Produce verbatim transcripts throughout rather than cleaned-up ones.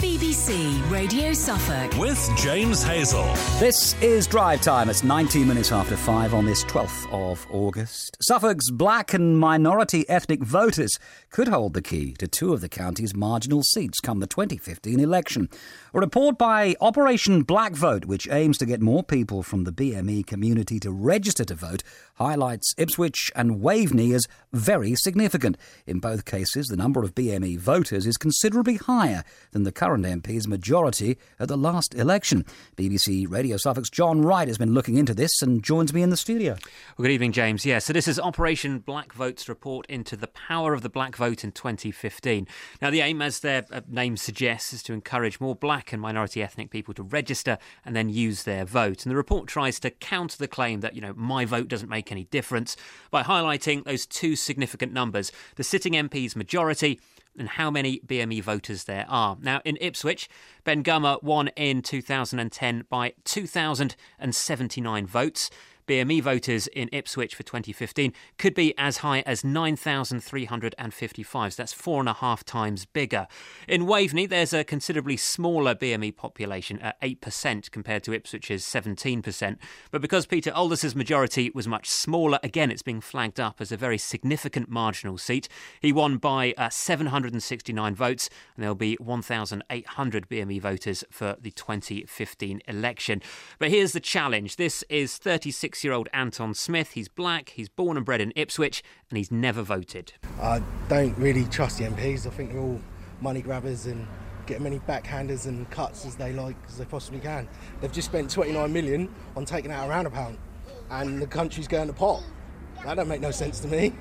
B B C Radio Suffolk with James Hazel. This is Drive Time. It's nineteen minutes after five on this twelfth of August. Suffolk's black and minority ethnic voters could hold the key to two of the county's marginal seats come the twenty fifteen election. A report by Operation Black Vote, which aims to get more people from the B M E community to register to vote, highlights Ipswich and Waveney as very significant. In both cases, the number of B M E voters is considerably higher than the current M P's majority at the last election. B B C Radio Suffolk's John Wright has been looking into this and joins me in the studio. Well, good evening, James. Yeah, so this is Operation Black Vote's report into the power of the black vote in twenty fifteen. Now, the aim, as their name suggests, is to encourage more black and minority ethnic people to register and then use their vote. And the report tries to counter the claim that, you know, my vote doesn't make any difference by highlighting those two significant numbers, the sitting M P's majority and how many B M E voters there are. Now, in Ipswich, Ben Gummer won in two thousand ten by two thousand seventy-nine votes. B M E voters in Ipswich for twenty fifteen could be as high as nine thousand three hundred fifty-five, so that's four and a half times bigger. In Waveney, there's a considerably smaller B M E population at eight percent compared to Ipswich's seventeen percent. But because Peter Alders's majority was much smaller, again, it's being flagged up as a very significant marginal seat. He won by uh, seven hundred sixty-nine votes, and there'll be one thousand eight hundred B M E voters for the twenty fifteen election. But here's the challenge. This is thirty-six-year-old Anton Smith. He's black, he's born and bred in Ipswich, and he's never voted. I don't really trust the M Ps. I think they're all money grabbers and get as many backhanders and cuts as they like, as they possibly can. They've just spent twenty-nine million on taking out a roundabout, and the country's going to pot. That don't make no sense to me.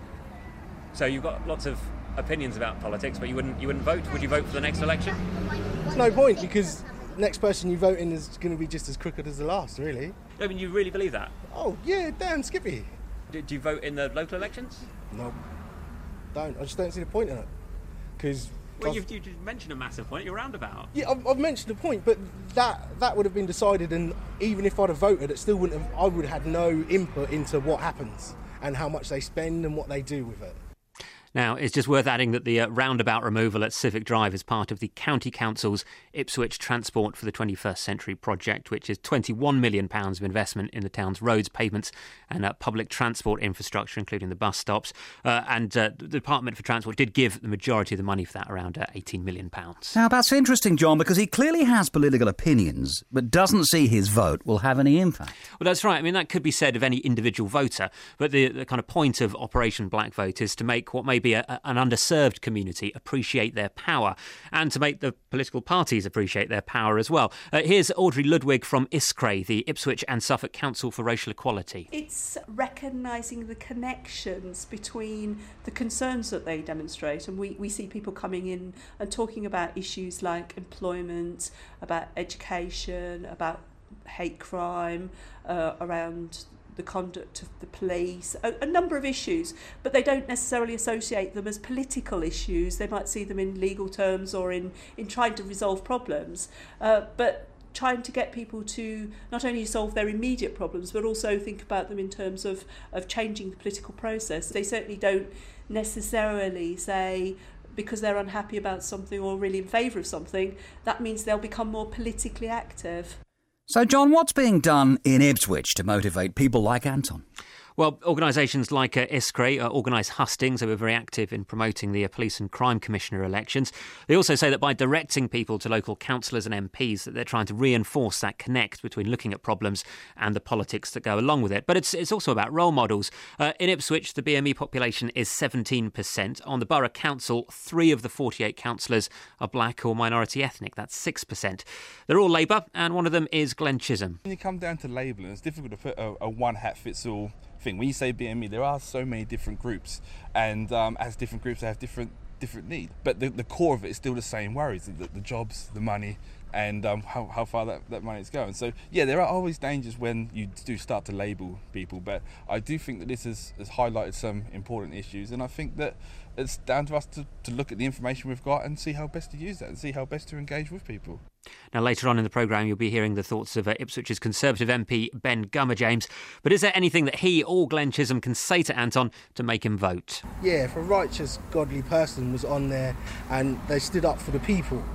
So you've got lots of opinions about politics, but you wouldn't you wouldn't vote? Would you vote for the next election? There's no point, because the next person you vote in is going to be just as crooked as the last, really. I mean, you really believe that? Oh, yeah, damn Skippy. Do, do you vote in the local elections? No, don't. I just don't see the point in it. Because well, you've, you just mentioned a massive point. You're roundabout. Yeah, I've, I've mentioned a point, but that that would have been decided, and even if I'd have voted, it still wouldn't have. I would have had no input into what happens and how much they spend and what they do with it. Now, it's just worth adding that the uh, roundabout removal at Civic Drive is part of the County Council's Ipswich Transport for the twenty-first Century project, which is twenty-one million pounds of investment in the town's roads, pavements and uh, public transport infrastructure, including the bus stops. Uh, and uh, the Department for Transport did give the majority of the money for that, around uh, eighteen million pounds. Now, that's interesting, John, because he clearly has political opinions, but doesn't see his vote will have any impact. Well, that's right. I mean, that could be said of any individual voter, but the, the kind of point of Operation Black Vote is to make what may be a, an underserved community appreciate their power, and to make the political parties appreciate their power as well. Uh, here's Audrey Ludwig from ISCRE, the Ipswich and Suffolk Council for Racial Equality. It's recognising the connections between the concerns that they demonstrate, and we, we see people coming in and talking about issues like employment, about education, about hate crime, uh, around the conduct of the police, a, a number of issues, but they don't necessarily associate them as political issues. They might see them in legal terms or in, in trying to resolve problems, uh, but trying to get people to not only solve their immediate problems, but also think about them in terms of, of changing the political process. They certainly don't necessarily say, because they're unhappy about something or really in favour of something, that means they'll become more politically active. So, John, what's being done in Ipswich to motivate people like Anton? Well, organisations like uh, ISCRE uh, organise hustings. They were very active in promoting the uh, Police and Crime Commissioner elections. They also say that by directing people to local councillors and M Ps, that they're trying to reinforce that connect between looking at problems and the politics that go along with it. But it's it's also about role models. Uh, in Ipswich, the B M E population is seventeen percent. On the Borough Council, three of the forty-eight councillors are black or minority ethnic. That's six percent. They're all Labour, and one of them is Glenn Chisholm. When you come down to labelling, it's difficult to put a, a one-hat-fits-all thing. When you say B M E, there are so many different groups, and um, as different groups, they have different different needs. But the, the core of it is still the same worries: the, the jobs, the money, and um, how, how far that, that money is going. So yeah, there are always dangers when you do start to label people, but I do think that this has, has highlighted some important issues, and I think that it's down to us to, to look at the information we've got and see how best to use that and see how best to engage with people. Now, later on in the programme, you'll be hearing the thoughts of uh, Ipswich's Conservative M P Ben Gummer, James. But is there anything that he or Glenn Chisholm can say to Anton to make him vote? Yeah, if a righteous, godly person was on there and they stood up for the people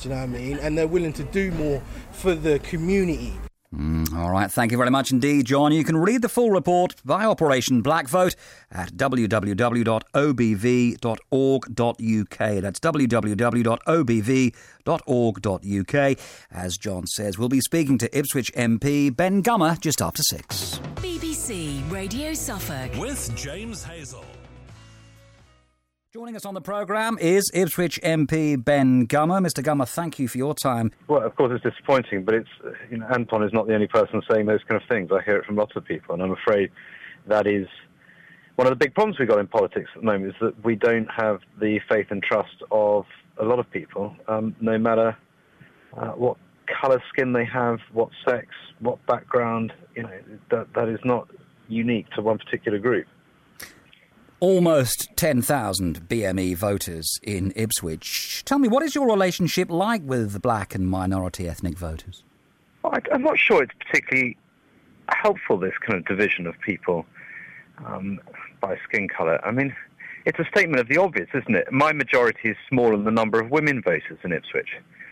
Do you know what I mean? And they're willing to do more for the community. Mm, all right, thank you very much indeed, John. You can read the full report by Operation Black Vote at w w w dot o b v dot org dot u k. That's w w w dot o b v dot org dot u k. As John says, we'll be speaking to Ipswich M P Ben Gummer just after six. B B C Radio Suffolk. With James Hazel. Joining us on the programme is Ipswich M P Ben Gummer. Mister Gummer, thank you for your time. Well, of course, it's disappointing, but it's you know, Anton is not the only person saying those kind of things. I hear it from lots of people, and I'm afraid that is one of the big problems we've got in politics at the moment, is that we don't have the faith and trust of a lot of people, um, no matter uh, what colour skin they have, what sex, what background. You know, that that is not unique to one particular group. Almost ten thousand B M E voters in Ipswich. Tell me, what is your relationship like with black and minority ethnic voters? Well, I, I'm not sure it's particularly helpful, this kind of division of people um, by skin colour. I mean, it's a statement of the obvious, isn't it? My majority is smaller than the number of women voters in Ipswich.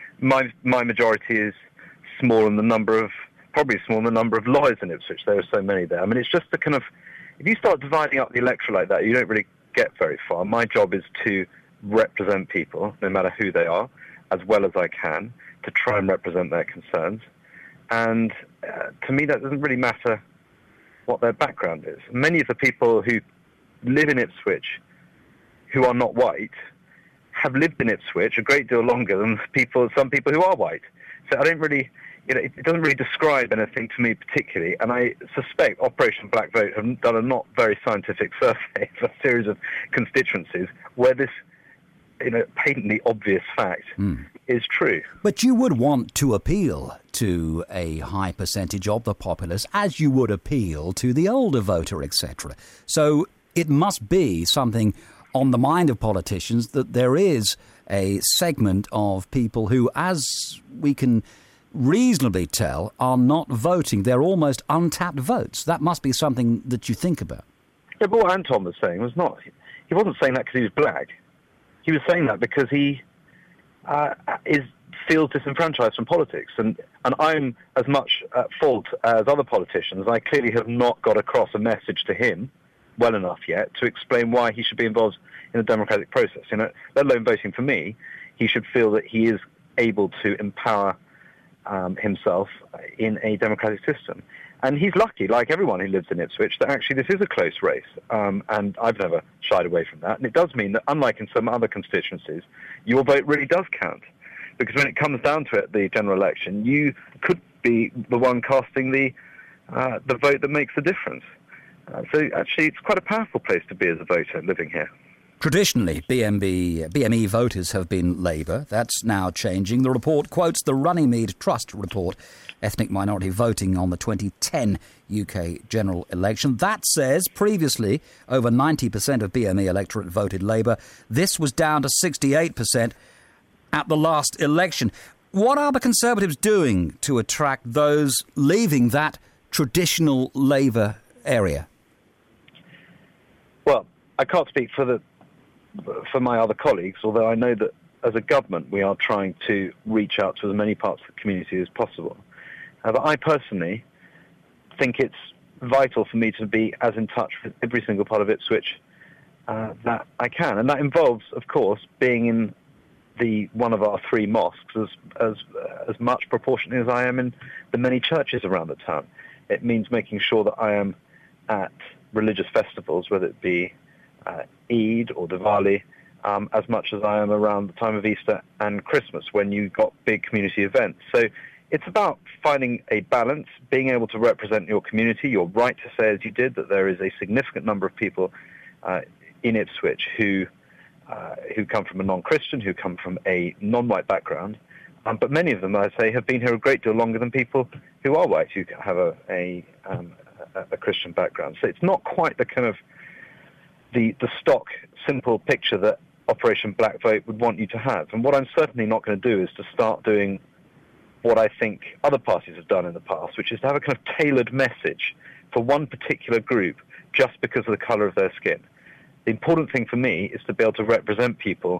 My my majority is smaller than the number of, probably smaller than the number of lawyers in Ipswich. There are so many there. I mean, it's just the kind of, if you start dividing up the electorate like that, you don't really get very far. My job is to represent people, no matter who they are, as well as I can, to try and represent their concerns. And uh, to me, that doesn't really matter what their background is. Many of the people who live in Ipswich who are not white have lived in Ipswich a great deal longer than people, some people who are white. So I don't really... You know, it doesn't really describe anything to me particularly, and I suspect Operation Black Vote have done a not very scientific survey of a series of constituencies where this, you know, patently obvious fact mm. is true. But you would want to appeal to a high percentage of the populace, as you would appeal to the older voter, et cetera. So it must be something on the mind of politicians that there is a segment of people who, as we can reasonably tell, are not voting. They're almost untapped votes. That must be something that you think about. Yeah, but what Anton was saying was not... He wasn't saying that because he was black. He was saying that because he uh, is feels disenfranchised from politics. And, and I'm as much at fault as other politicians. I clearly have not got across a message to him well enough yet to explain why he should be involved in the democratic process. You know, let alone voting for me, he should feel that he is able to empower Um, himself in a democratic system. And he's lucky, like everyone who lives in Ipswich, that actually this is a close race. Um, and I've never shied away from that. And it does mean that, unlike in some other constituencies, your vote really does count. Because when it comes down to it, the general election, you could be the one casting the uh, the vote that makes the difference. Uh, so actually, it's quite a powerful place to be as a voter living here. Traditionally, B M B, B M E voters have been Labour. That's now changing. The report quotes the Runnymede Trust report, Ethnic Minority Voting on the twenty ten U K general election. That says previously over ninety percent of B M E electorate voted Labour. This was down to sixty-eight percent at the last election. What are the Conservatives doing to attract those leaving that traditional Labour area? Well, I can't speak for the for my other colleagues, although I know that as a government we are trying to reach out to as many parts of the community as possible. Uh, but I personally think it's vital for me to be as in touch with every single part of Ipswich uh, that I can. And that involves, of course, being in the one of our three mosques as, as, as much proportionately as I am in the many churches around the town. It means making sure that I am at religious festivals, whether it be Uh, Eid or Diwali, um, as much as I am around the time of Easter and Christmas when you got big community events. So it's about finding a balance, being able to represent your community. You're right to say, as you did, that there is a significant number of people uh, in Ipswich who uh, who come from a non-Christian, who come from a non-white background. Um, but many of them, I say, have been here a great deal longer than people who are white, who have a, a, um, a, a Christian background. So it's not quite the kind of the, the stock, simple picture that Operation Black Vote would want you to have. And what I'm certainly not going to do is to start doing what I think other parties have done in the past, which is to have a kind of tailored message for one particular group just because of the colour of their skin. The important thing for me is to be able to represent people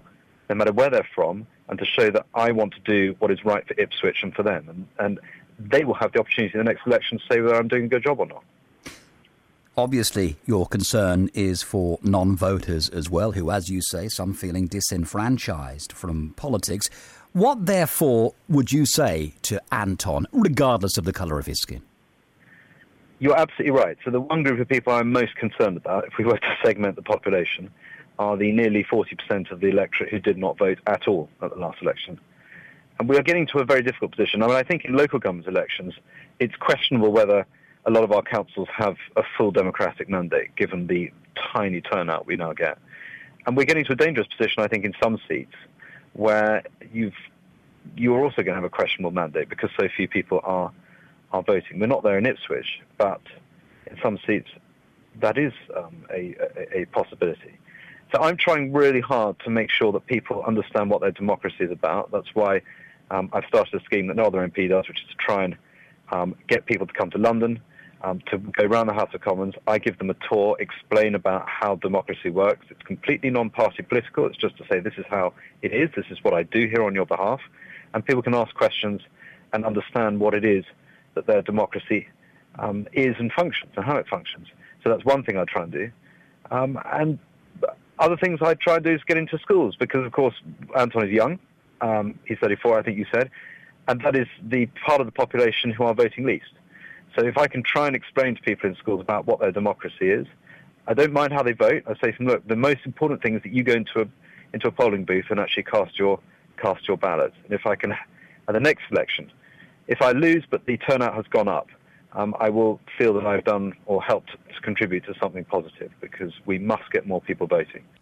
no matter where they're from, and to show that I want to do what is right for Ipswich and for them. And, and they will have the opportunity in the next election to say whether I'm doing a good job or not. Obviously, your concern is for non-voters as well, who, as you say, some feeling disenfranchised from politics. What, therefore, would you say to Anton, regardless of the colour of his skin? You're absolutely right. So the one group of people I'm most concerned about, if we were to segment the population, are the nearly forty percent of the electorate who did not vote at all at the last election. And we are getting to a very difficult position. I mean, I think in local government elections, it's questionable whether a lot of our councils have a full democratic mandate, given the tiny turnout we now get. And we're getting to a dangerous position, I think, in some seats, where you've, you're also going to have a questionable mandate because so few people are, are voting. We're not there in Ipswich, but in some seats, that is um, a, a, a possibility. So I'm trying really hard to make sure that people understand what their democracy is about. That's why um, I've started a scheme that no other M P does, which is to try and um, get people to come to London, um, to go around the House of Commons. I give them a tour, explain about how democracy works. It's completely non-party political. It's just to say this is how it is, this is what I do here on your behalf. And people can ask questions and understand what it is that their democracy um, is and functions and how it functions. So that's one thing I try and do. Um, and other things I try and do is get into schools because, of course, Anton is young. Um, he's thirty-four, I think you said. And that is the part of the population who are voting least. So if I can try and explain to people in schools about what their democracy is, I don't mind how they vote. I say to them, look, the most important thing is that you go into a, into a polling booth and actually cast your, cast your ballot. And if I can, at the next election, if I lose but the turnout has gone up, Um, I will feel that I've done or helped to contribute to something positive because we must get more people voting.